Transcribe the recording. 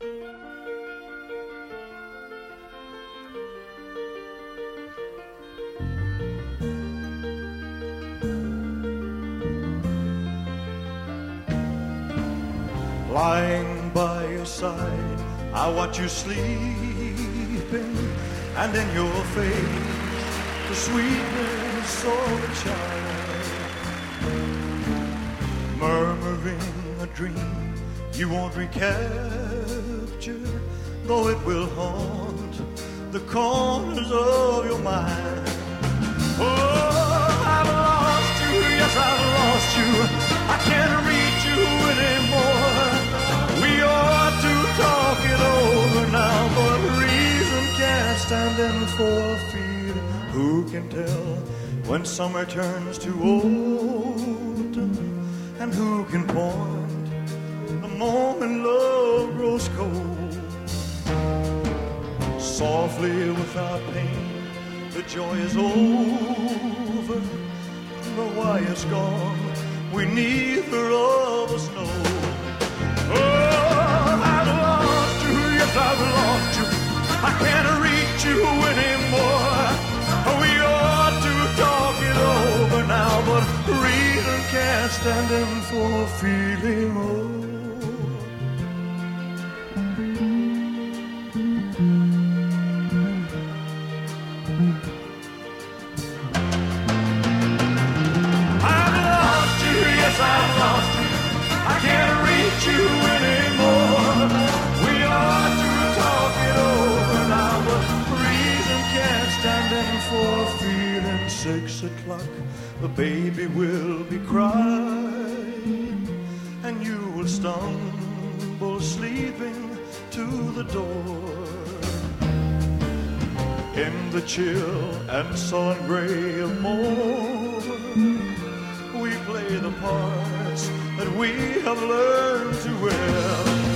Lying by your side, I watch you sleeping, and in your face, the sweetness of a child. Murmuring a dream you won't recapture, though it will haunt the corners of your mind. Oh, I've lost you, yes, I've lost you. I can't reach you anymore. We ought to talk it over now, but reason can't stand in for feeling. Who can tell when summer turns to autumn? And who can point the moment love grows cold? Softly without pain, the joy is over. But why it's gone, we neither of us know. Oh, I've lost you, yes, I've lost you. I can't reach you anymore. We ought to talk it over now, but reason can't stand in for feeling old. I've lost you, I can't reach you anymore. We ought to talk it over now, but reason can't stand in for feeling. 6 o'clock, the baby will be crying, and you will stumble sleeping to the door. In the chill and sullen gray of morn, we play the parts that we have learned too well.